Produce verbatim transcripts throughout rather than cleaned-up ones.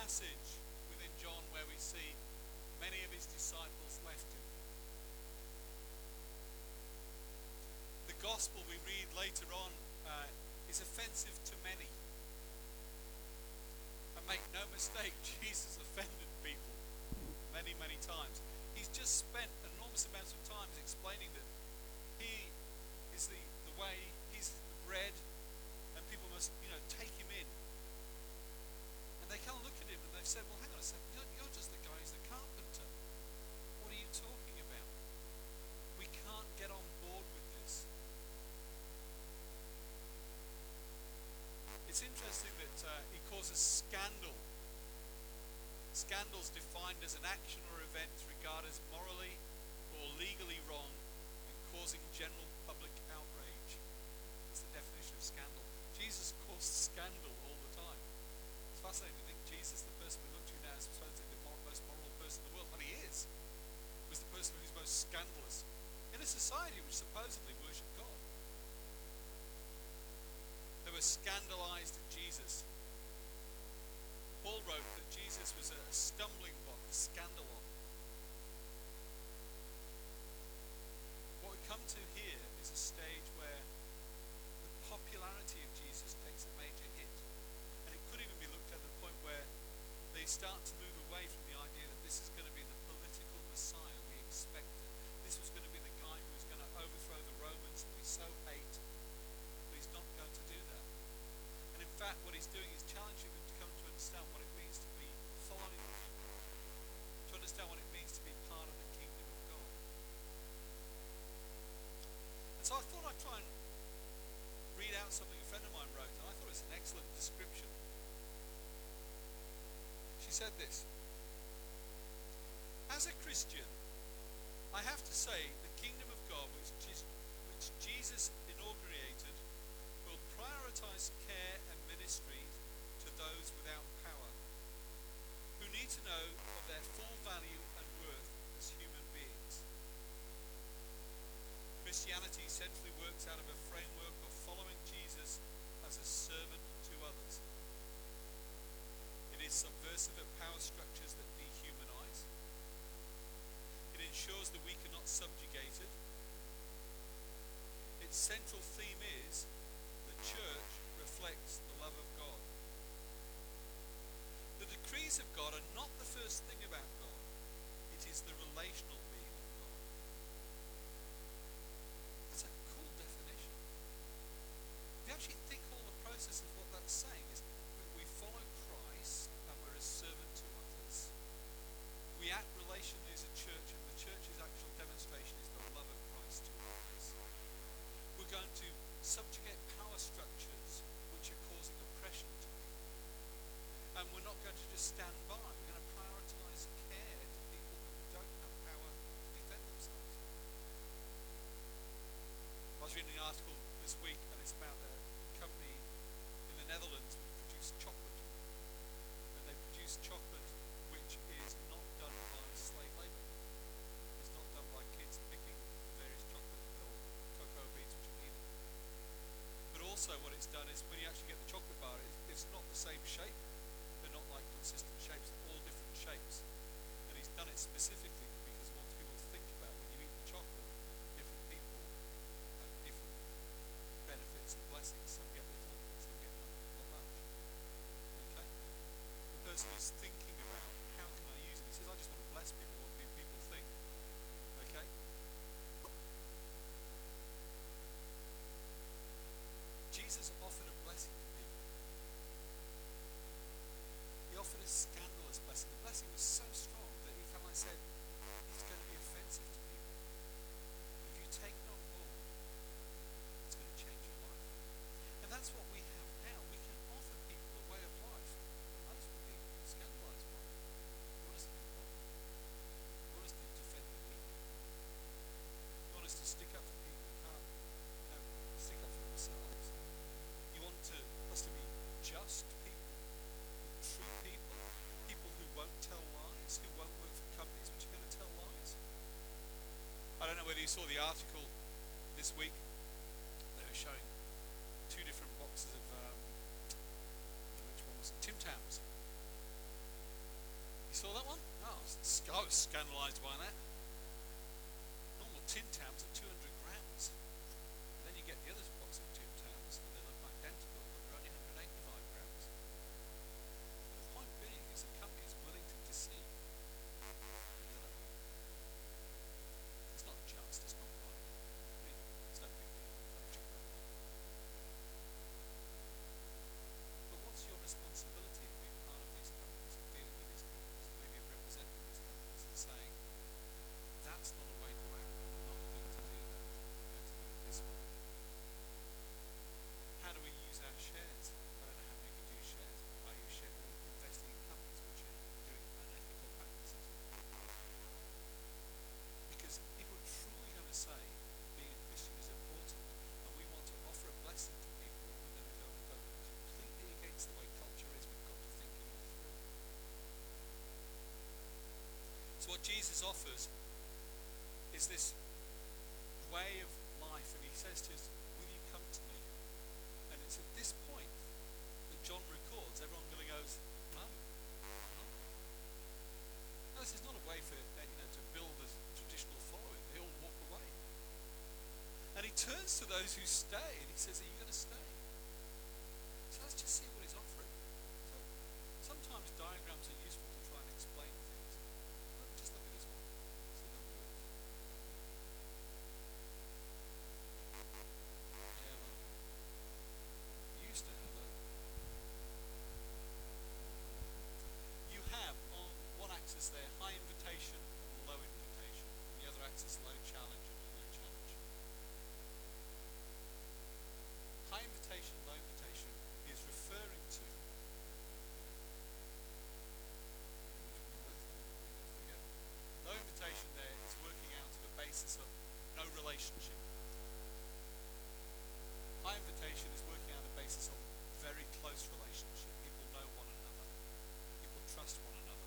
passage within John where we see many of his disciples left him. The gospel we read later on uh, is offensive to many. And make no mistake, Jesus offended people many, many times. He's just spent enormous amounts of time explaining that he is the, the way, he's the bread, and people must, you know, take him in. And they kind of look at him and they've said, well, hang on a second, you're, you're just the guy who's the carpenter. What are you talking about? We can't get on board with this. It's interesting that uh, he causes scandal. Scandal's defined as an action or event regarded as morally or legally wrong and causing general public outrage. That's the definition of scandal. Jesus caused scandal all the time. It's fascinating to think Jesus, the person we look to now, is supposed to be the most moral person in the world, but he is. Was the person who's most scandalous in a society which supposedly worshipped God. They were scandalized at Jesus. Paul wrote that Jesus was a stumbling block, a scandalon. What we come to here is a stage where the popularity of Jesus takes a major hit. And it could even be looked at at the point where they start to move away from the idea that this is going to be the political Messiah we expected. This was going to be the guy who was going to overthrow the Romans that we so hate. But he's not going to do that. And in fact, what he's doing is challenging them to come to understand what it means to be following him, to understand what it means to be part of the kingdom of God. And so I thought I'd try and read out something a friend of mine wrote, and I thought it was an excellent description. She said this: as a Christian, I have to say the kingdom of God, which, which Jesus inaugurated, will prioritize care and ministry to those without power, who need to know of their full value and worth as human beings. Christianity essentially works out of a framework of following Jesus as a servant to others. It is subversive of power structures that dehumanize. It ensures the weak are not subjugated. Its central theme is the church reflects the love of God. The decrees of God are not the first thing about God. It is the relational being of God. That's a cool definition. If you actually think all the process of what that's saying is we follow Christ and we're a servant to others. We act relationally as a church, and the church's actual demonstration is the love of Christ to others. We're going to subjugate power structures which are causing oppression to people. And we're not going to just stand by. We're going to prioritise care to people who don't have power to defend themselves. I was reading an article this week, and it's about a company in the Netherlands which produce chocolate. And they produce chocolate which is not done by slave labour. It's not done by kids picking various chocolate or cocoa beans which are needed. But also what it's done is when you actually get the chocolate bar, it's not the same shape. They're not like consistent shapes, they're all different shapes. And he's done it specifically because he wants people to think about when you eat the chocolate, different people have different benefits and blessings. Some get little, some get not much. Okay? The person is thinking about how can I use it. He says, I just want to bless people, what do people think? Okay? Jesus offered a blessing to people. He offered a scandalous blessing. The blessing was so strong that he felt like said, it's going to be offensive to people. If you take it on board, it's going to change your life. And that's what we have now. We can offer people a way of life that most will be scandalized by. What does it mean? What is to defend the people? You want us to stick up for people who can't, you know, stick up for themselves. You want to, us to be just people, true people, people who won't tell lies, who won't work for companies which are going to tell lies. I don't know whether you saw the article this week. They were showing two different boxes of, um, which one was it? Tim Tams. I was scandalised by that. Normal Tim Tams are two hundred grams. And then you get the other box of Tim Tams, and they look identical, but they're only one hundred eighty-five grams. But the point being is the company is willing to deceive. It's not just, it's not right. I mean, it's no big deal. But what's your responsibility of being part of these companies, of dealing with these companies, maybe of representing these companies and saying, that's not a way to act, I'm not going to do that, I'm going to do it this way. How do we use our shares? I don't know how many of you do shares. Are you share, investing in companies which are doing unethical practices? Because if we're truly going to say being a Christian is important, and we want to offer a blessing to people, and then we don't go completely against the way culture is, we've got to think it all through. So what Jesus offers is this way of life, and he says to us, will you come to me? And it's at this point that John records, everyone really goes, no, I'm not. Now, this is not a way for uh, you know to build a traditional following. They all walk away. And he turns to those who stay and he says, are you going to stay? So let's just see what he's offering. So sometimes diagrams are useful to try and explain things. Well, just look at this one. See how it works. Yeah, well, you used to have a you have on one axis there high invitation and low invitation. On the other axis low challenge and high challenge. High invitation, low invitation is referring to low invitation there is working out to the basis of no relationship. High invitation is working out the basis of very close relationship. People know one another. People trust one another.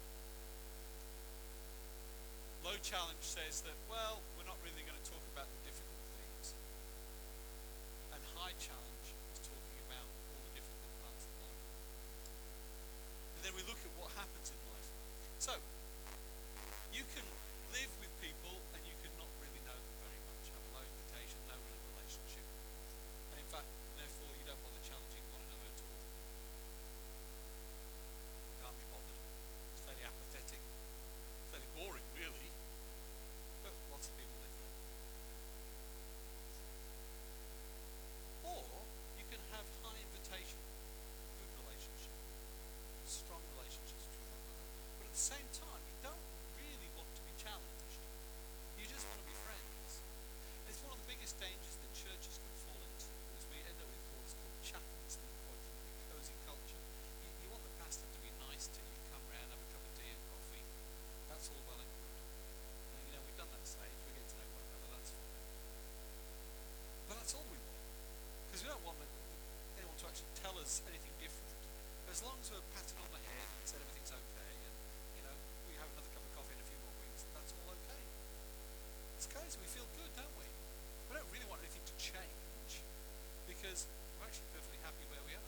Low challenge says that, well, we're not really going to talk about the difficult things. And high challenge is talking about all the difficult parts of life. And then we look at what happens in life. So, you can live with people and you can not really know them very much. Have a low invitation, no real relationship. And in fact, therefore, you don't bother challenging one another at all. Can't be bothered. It's fairly apathetic. Fairly boring, really. But lots of people live there. Or you can have high invitation, good relationship, strong relationships with one another. But at the same time, you don't really want to be challenged. You just want to be friends. And it's one of the biggest dangers that churches can fall into, is we end up with what's called chaplains, quite cozy culture. You, you want the pastor to be nice to you, come round, have a cup of tea and coffee. That's all well and good. And, you know, we've done that stage. We get to know one another. That's fine. But that's all we want, because we don't want anyone to actually tell us anything different. As long as we're patted on the head and said everything's okay, and you know we have another cup of coffee in a few more weeks, that's all okay. It's okay, so we feel good, don't we? We don't really want anything to change because we're actually perfectly happy where we are.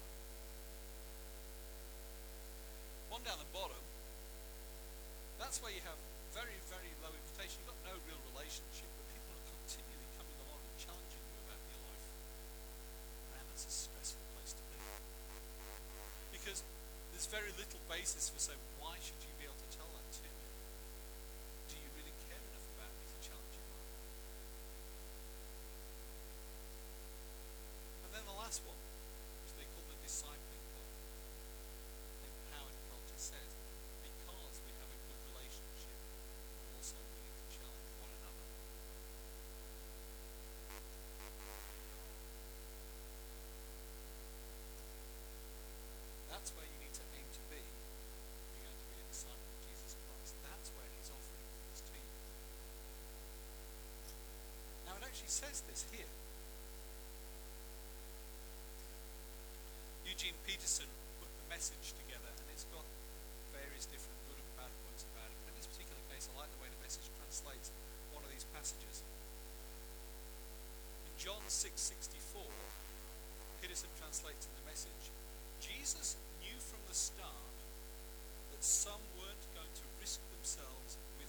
One down the bottom, that's where you have very, very low invitation. You've got no real relationship, but people are continually coming along and challenging you about your life. Man, that's a stressful place to be. Because there's very little basis for saying, why should you be able to tell that to me? Do you really care enough about me to challenge your life? And then the last one, which they call the discipling one. Empowered culture says, because we have a good relationship, we're also willing to challenge one another. That's where you need to aim to be if you're going to be a disciple of Jesus Christ. That's where he's offering things to you. Now it actually says this here. Eugene Peterson put the message together, and it's got various different good and bad points about it. But in this particular case, I like the way the message translates one of these passages. In John six sixty-four, Peterson translates in the message, Jesus knew from the start that some weren't going to risk themselves with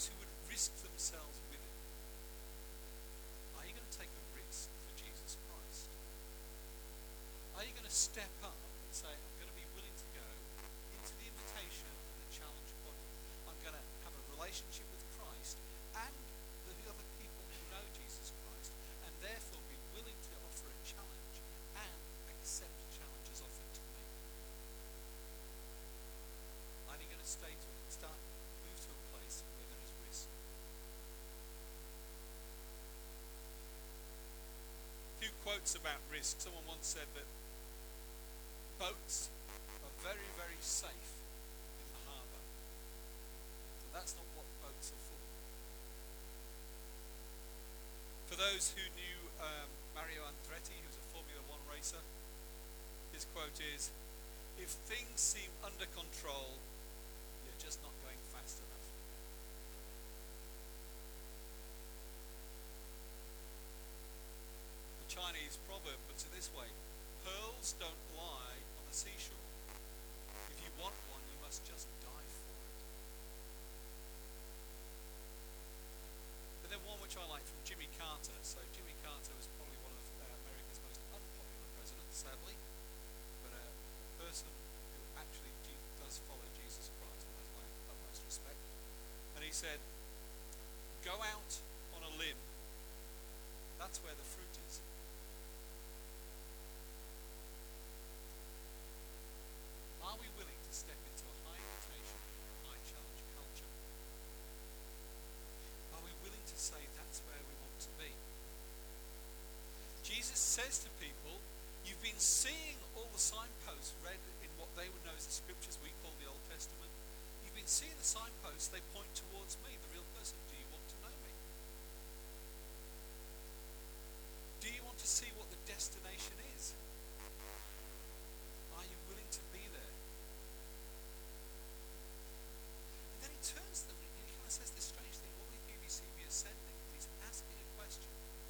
those who would risk themselves with it. Are you going to take a risk for Jesus Christ? Are you going to step up and say, I'm going to be willing to go into the invitation and the challenge body? I'm going to have a relationship with Christ and the other people who know Jesus Christ, and therefore be willing to offer a challenge and accept challenges offered to me. Are you going to stay to it? Start, move to a place where there is risk. A few quotes about risk. Someone once said that boats are very, very safe in the harbour. But that's not what boats are for. For those who knew um, Mario Andretti, who was a Formula One racer, his quote is, "If things seem under control, you're just not going fast enough." The Chinese proverb puts it this way: pearls don't lie on the seashore. If you want one, you must just die for it. But then one which I like from Jimmy Carter. So Jimmy Carter was probably one of uh, America's most unpopular presidents, sadly, but uh, a person who actually G- does follow Jesus Christ and has my utmost respect. And he said, "Go out on a limb. That's where the fruit is." Are we willing to step into a high invitation, a high challenge culture? Are we willing to say that's where we want to be? Jesus says to people, you've been seeing all the signposts read in what they would know as the scriptures we call the Old Testament. You've been seeing the signposts, they point towards me, the real person. Do you want to know me? Do you want to see what the destination is? Are you willing to be there? And then he turns to them and he kind of says this strange thing. What would you see me ascending? He's asking a question.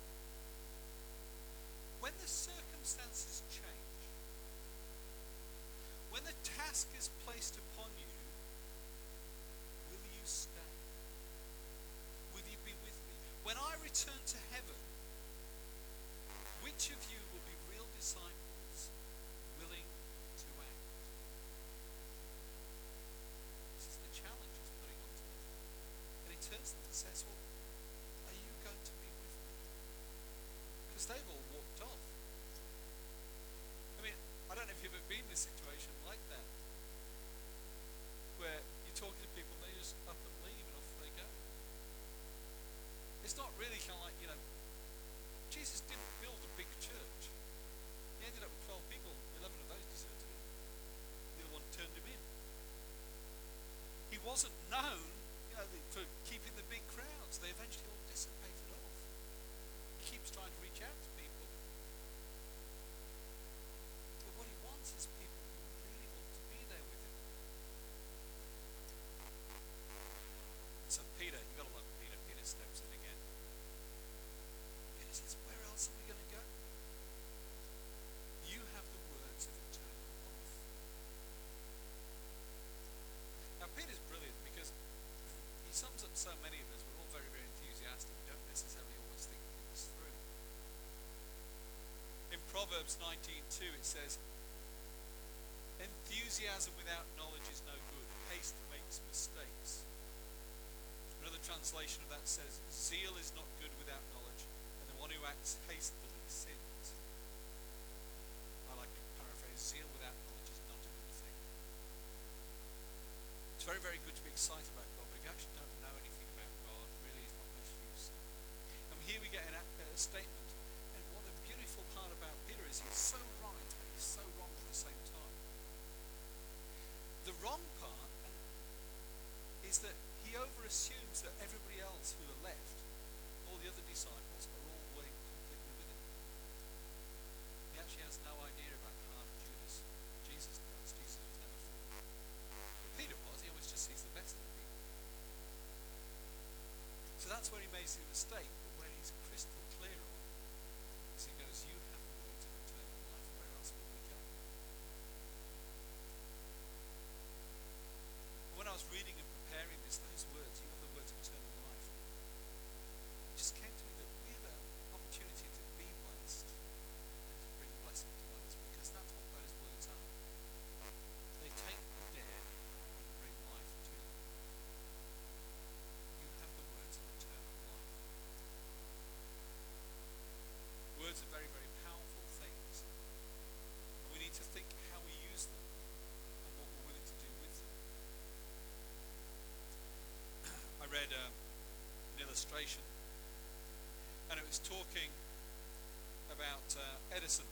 When the circumstances change, when the task is placed upon you, will you stay? Will you be with me? When I return to heaven, which of you will be real disciples, willing to act? This is the challenge he's putting on to them. And he turns to them and says, well, are you going to be with me? Because they've all walked off. I mean, I don't know if you've ever been in a situation like that, where you're talking to people, they just up and leave and off they go. It's not really kind of like, you know, Jesus didn't build a big church. He ended up with twelve people, eleven of those deserted him. The other one turned him in. He wasn't known, you know, for keeping the big crowds. They eventually all dissipated off. He keeps trying to reach out to people. But what he wants is people who really want to be there with him. So Peter, you've got to love Peter. Peter steps in again. Peter says, where else are we going to go? You have the words of eternal life. Now Peter's brilliant because he sums up so many of us. We're all very, very enthusiastic. We don't necessarily always think things through. In Proverbs nineteen two it says, enthusiasm without knowledge is no good. Haste makes mistakes. Another translation of that says, zeal is not good without knowledge, and the one who acts hastily sins. I like to paraphrase, zeal without knowledge is not a good thing. It's very, very good to be excited about God, but if you actually don't know anything about God, really is not much use. And here we get an, a statement, and what the beautiful part about Peter is he's so right, and he's so wrong at the same time. The wrong part is that he over-assumes that everybody else who are left, all the other disciples, are all way completely with him. He actually has no idea about the heart of Judas. Jesus does. Jesus was never fooled. But Peter was. He always just sees the best in people. So that's where he makes the mistake, but where he's crystal clear on is he goes, you have the words of eternal life. Where else will we go? When I was reading and preparing this, those words, you have the words of eternal illustration, and it was talking about uh, Edison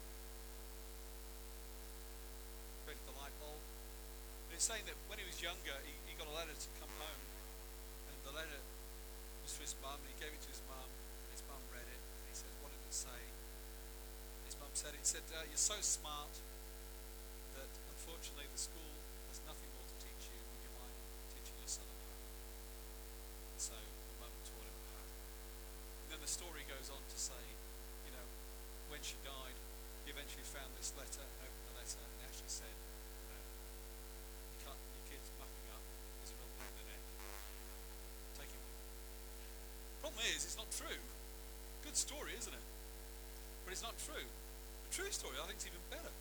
created the light bulb. And it's saying that when he was younger, he, he got a letter to come home, and the letter was for his mum, and he gave it to his mum, and his mum read it, and he said, what did it say? And his mum said, it said, uh, you're so smart that unfortunately the school has nothing more to teach you. Would you mind teaching your son at home? And so the mum taught him at home. And then the story goes on to say, you know, when she died, he eventually found this letter and opened the letter, and it actually said, you know, you can't, your kid's mucking up, he's a real pain in the neck. Take him on. Problem is, it's not true. Good story, isn't it? But it's not true. The true story, I think, is even better.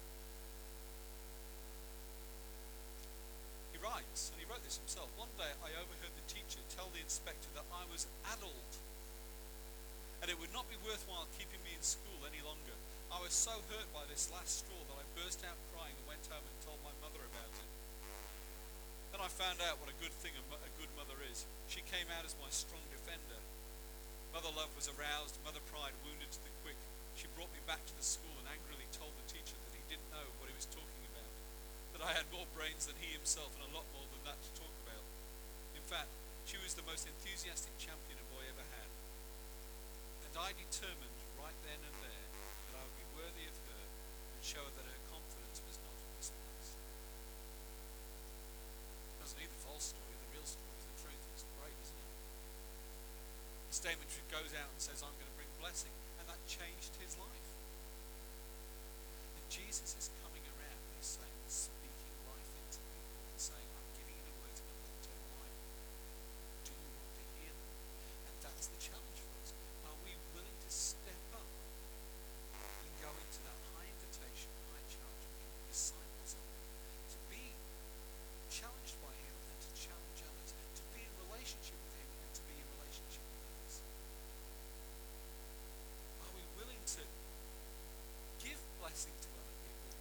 He writes, and he wrote this himself, one day I overheard the teacher tell the inspector that I was adult and it would not be worthwhile keeping me in school any longer. I was so hurt by this last straw that I burst out crying and went home and told my mother about it. Then I found out what a good thing a, mo- a good mother is. She came out as my strong defender. Mother love was aroused, mother pride wounded to the quick. She brought me back to the school and angrily told the teacher that he didn't know what he was talking about, that I had more brains than he himself and a lot more than that to talk about. In fact, she was the most enthusiastic champion a boy ever had. And I determined right then and there that I would be worthy of her and show her that her confidence was not misplaced. It doesn't need the false story, the real story is the truth. It's great, isn't it? The statement goes out and says, I'm going to bring blessing, and that changed his life. And Jesus is coming around, he's saying, speaking life into people and saying, I'm giving you the words of eternal life. Do you want to hear them? And that's the challenge for us. Are we willing to step up and go into that high invitation, high challenge, become disciples of him, to be challenged by him and to challenge others, to be in relationship with him and to be in relationship with others? Are we willing to give blessing to other people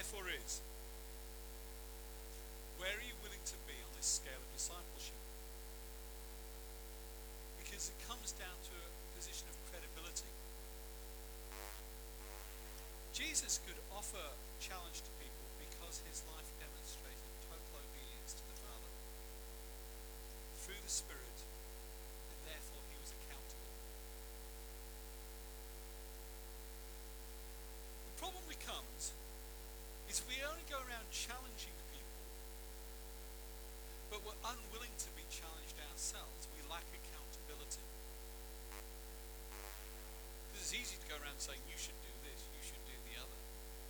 therefore is, where are you willing to be on this scale of discipleship? Because it comes down to a position of credibility. Jesus could offer challenge to people because his life demonstrated total obedience to the Father through the Spirit, and therefore he was accountable. The problem becomes is we only go around challenging people, but we're unwilling to be challenged ourselves. We lack accountability. Because it's easy to go around saying, you should do this, you should do the other.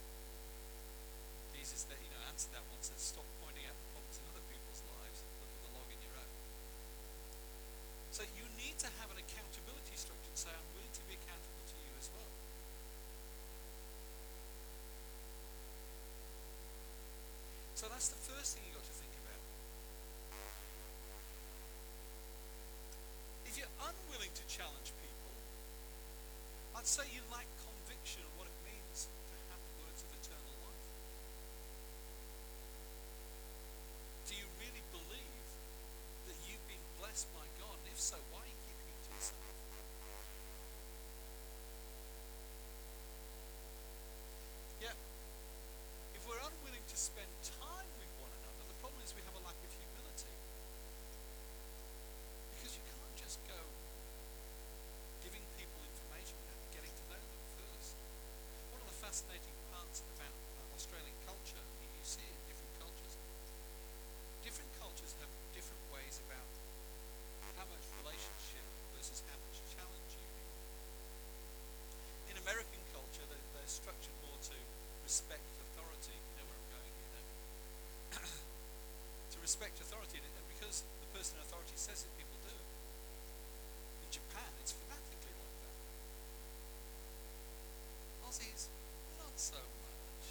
Jesus, that, you know, answered that one, says, stop pointing out the problems in other people's lives, look at the log in your own. So you need to have an accountability structure and say, I'm willing to be accountable to you as well. So that's the first thing you've got to think about. If you're unwilling to challenge people, I'd say you lack conviction of what it means to have the words of eternal life. Do you really believe that you've been blessed by God? And if so, why are you keeping it to yourself? Yeah. If we're unwilling to spend time with one another, the problem is we have a lack of humility. Because you can't just go giving people information without getting to know them first. One of the fascinating parts about uh, Australian culture, you, you see it in different cultures, different cultures have different ways about how much relationship versus how much challenge you need. In American culture, they're, they're structured more to respect authority. You know where I'm going here, don't you? To respect authority, and because the person in authority says it, people do it. In Japan, it's fanatically like that. Aussies, not so much.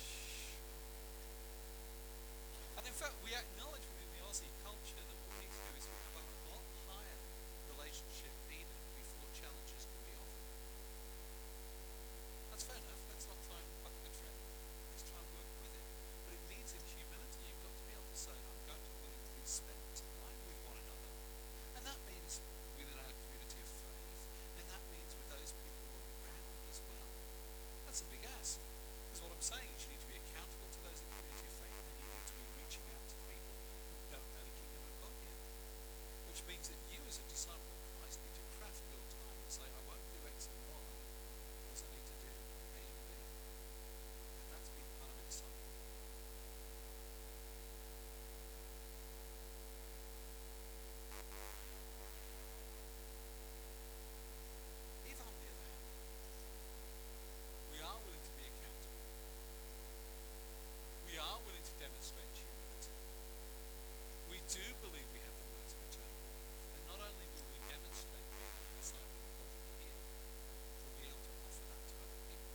And in fact, we acknowledge within the Aussie culture that what we need to do is we have a lot higher relationship needed before challenges can be offered. That's fair enough. Let's not try and buck the trend. Let's try and work with it. But it needs in humility. You've got to be able to say, I'm going to willingly spend time with one another. And that means within our community of faith. And that means with those people around as well. That's a big ask. Because what I'm saying is you need to be accountable to those in the community of faith, and you need to be reaching out to people who don't know the kingdom of God yet. Which means that you as a disciple of Christ need to craft your time and say, I won't do X and Y because I need to do A and B. And that's been part of a disciple. If on the other hand, we are willing to be accountable, we are willing to demonstrate humility, we do believe we have the words of eternal life, and not only will we demonstrate being a disciple of God here, we'll be able to offer that to other people.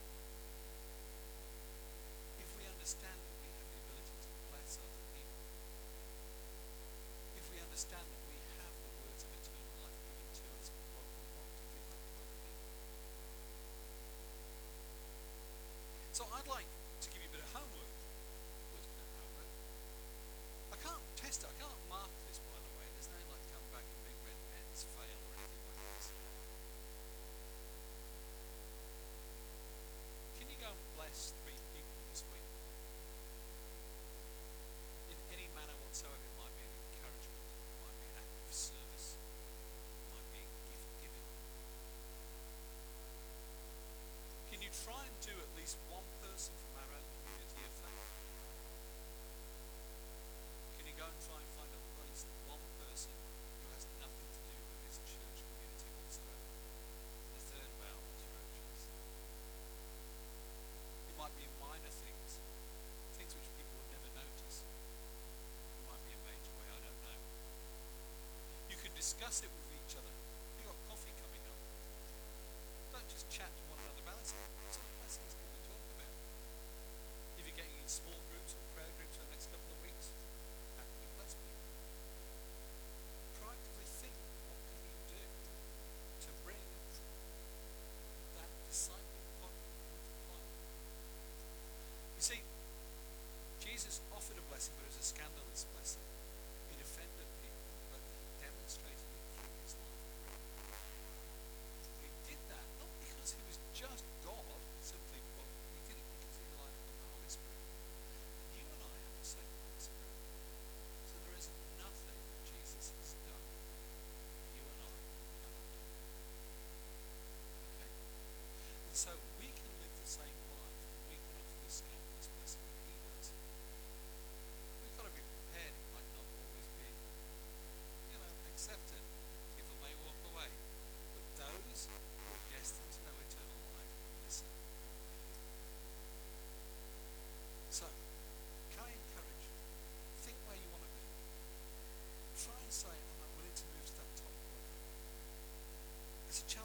If we understand that we have the ability to bless other people, if we understand that we have the words of eternal life given to us, what we want to give up to other people. So I'd like to give you a bit of homework. What's that homework? I can't test it, I can't mark this, by the way. There's no like come back and big red pens fail or anything like this. Can you go and bless three people this week? In any manner whatsoever. It might be an encouragement, it might be an act of service, it might be gift giving. Can you try and do at least one person from our own community of faith? Can you go and try and find at least one person who has nothing to do with this church community whatsoever? The third of our interactions. It might be minor things, things which people would never notice. It might be a major way, I don't know. You can discuss it with each other. You've got coffee coming up. Don't just chat to one another about it. What sort of blessings can we talk about? If you're getting in small groups or prayer groups for the next couple of weeks, how can you bless people? Proactively think, what can you do to bring that discipling body into play? You see, It's a